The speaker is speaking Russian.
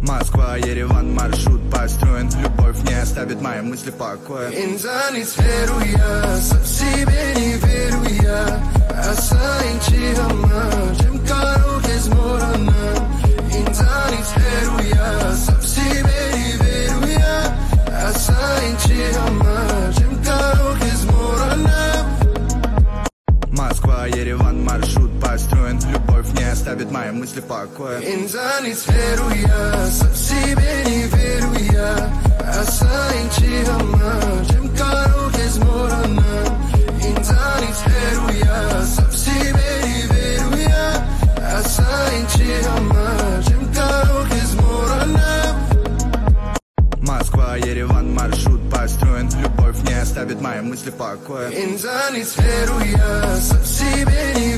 Москва, Ереван, маршрут построен. Любовь не оставит мои мысли в покое. Верю я, сам себе не верю я. Asayinchi hama, jim karo kes morana. İnsanız veru ya, sab себе не верю я. Asayinchi hama, jim karo kes morana. Москва, Ереван, маршрут построен. Любовь не оставит мои мысли в покое. İnsanız veru ya, sab себе не верю я. Asayinchi hama, jim karo kes morana. İnsanız veru ya, sab себе не верю я. Asayinchi hama, jim karo kes morana. Москва, Ереван, маршрут построен. Любовь не оставит мои мысли в покое. İnsanız veru ya, sab себе не